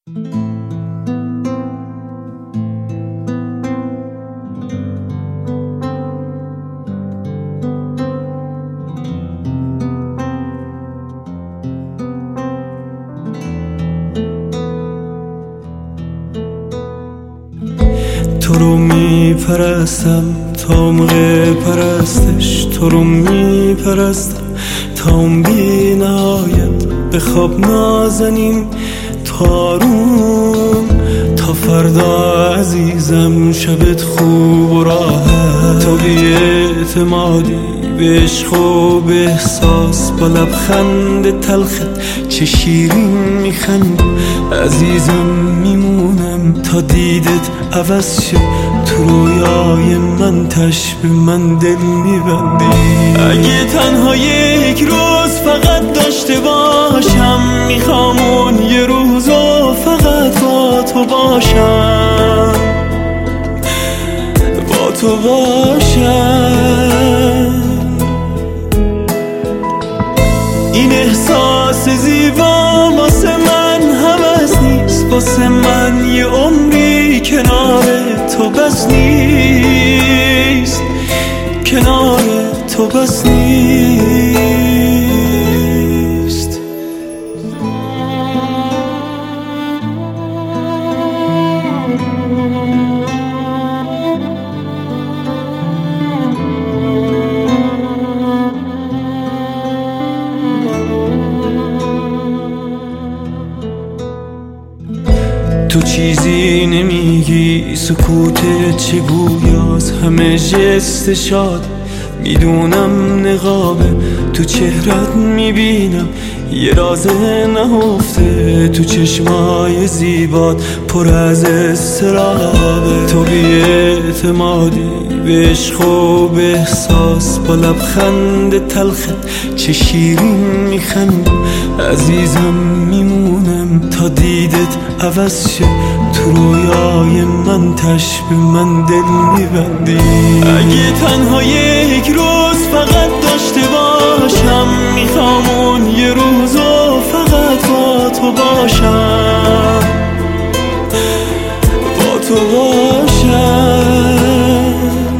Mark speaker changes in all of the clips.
Speaker 1: تو رو میپرستم تا موقع پرستش، تو رو میپرستم تا اون بی نهایت به خواب نازنیم تارون تا فردا عزیزم شبت خوب و راحت. تو بی اعتمادی به عشق و به احساس با لبخند تلخت چه شیرین میخندی عزیزم، میمونم تا دیدت عوض شه تو رویای من، تشبه من دل میبندی. اگه تنها یک روز فقط داشته باشم، میخوام اون یه روزو فقط با تو باشم، با تو باشم. این احساس زیبا واسه من هوس نیست، واسه من یه عمری کنار تو بس نیست، کنار تو بس نیست. تو چیزی نمیگی، سکوتت چه گویاست، همه جست شاد میدونم نقابه تو چهرت میبینم یه راز نهفته، تو چشمای زیبات پر از استرابه. تو بی اعتمادی به عشق و به احساس با لبخند تلخت چه شیرین میخندی عزیزم، میمونم تا دیدت عوض شه تو رویای من، تشبه من دل میبندی. اگه تنها یک روز فقط داشته باشم، میخوام اون یه روزو فقط با تو باشم، با تو باشم.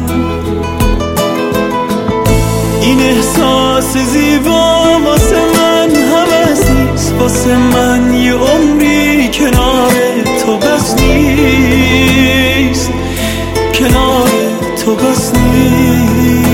Speaker 1: این احساس زیبا واسه من هوس نیست، واسه من یه عمری کنار تو بس نیست، کنار تو بس نیست.